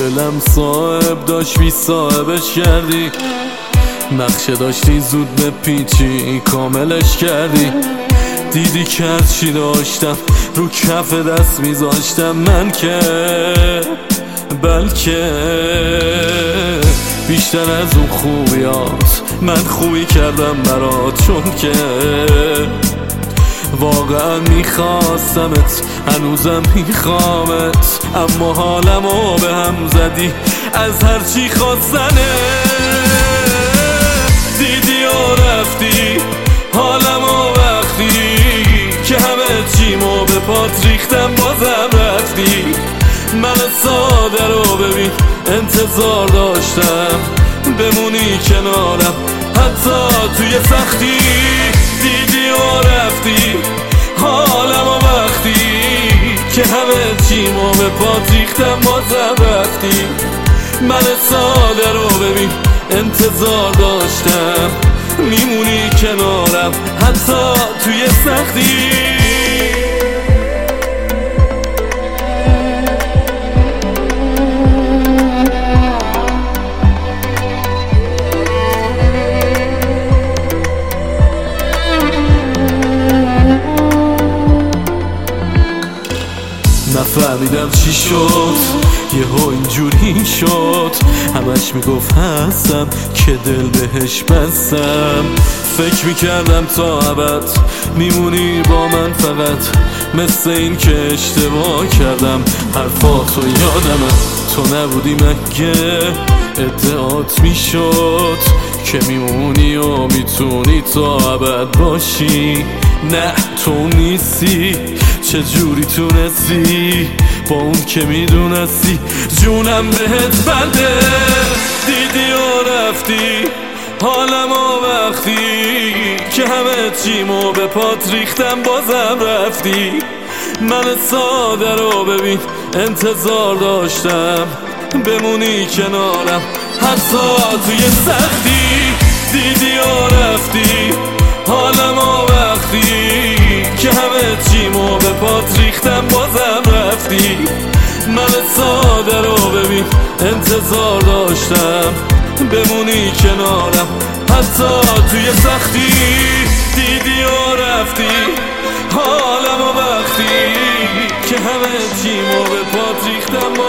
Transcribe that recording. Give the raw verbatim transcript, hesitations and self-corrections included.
دلم صاحب داشت بی صاحبش کردی، نقشه داشتی زود به پیچی کاملش کردی. دیدی که از چی داشتم رو کف دست میذاشتم من که بلکه بیشتر از اون خوبیات من خوبی کردم برات، چون که واقعا میخواستمت هنوزم میخوامت، اما حالمو به هم زدی از هرچی خواستنه. دیدی و رفتی حالمو وقتی که همه چیمو به پات ریختم بازم رفتی. من ساده رو ببین انتظار داشتم بمونی کنارم حتی توی سختی. دیدی و رفتی حالم و وقتی که همه چیمو به پات ریختم بازم رفتی. من ساده رو ببین انتظار داشتم میمونی کنارم حتی توی سختی. نفهمیدم چی شد یهو اینجوری شد، همش میگفت هستم که دل بهش بستم. فکر میکردم تا ابد میمونی با من فقط، مثل این که اشتباه کردم حرفاتو یادمه. تو نبودی مگه ادعات میشد که میمونی و میتونی تا ابد باشی؟ نه تو نیستی، چجوری تونستی با اون که میدونستی جونم بهت بنده. دیدی و رفتی حالم و وقتی که همه چیمو به پات ریختم بازم رفتی. من ساده رو ببین انتظار داشتم بمونی کنارم حتی توی سختی. دیدی و رفتی حالم و وقتی که همه چیمو به پات ریختم بازم رفتی. من ساده رو ببین انتظار داشتم بمونی کنارم حتی توی سختی. دیدی و رفتی حالم و وقتی که همه چیمو به پات ریختم